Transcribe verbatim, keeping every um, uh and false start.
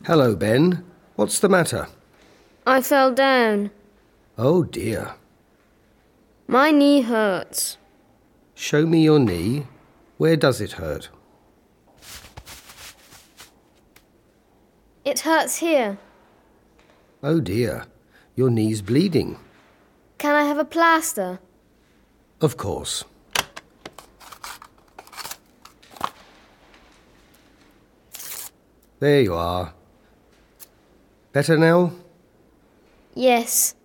Hello, Ben. What's the matter? I fell down. Oh, dear. My knee hurts. Show me your knee. Where does it hurt? It hurts here. Oh, dear. Your knee's bleeding. Can I have a plaster? Of course. There you are. Better now? Yes.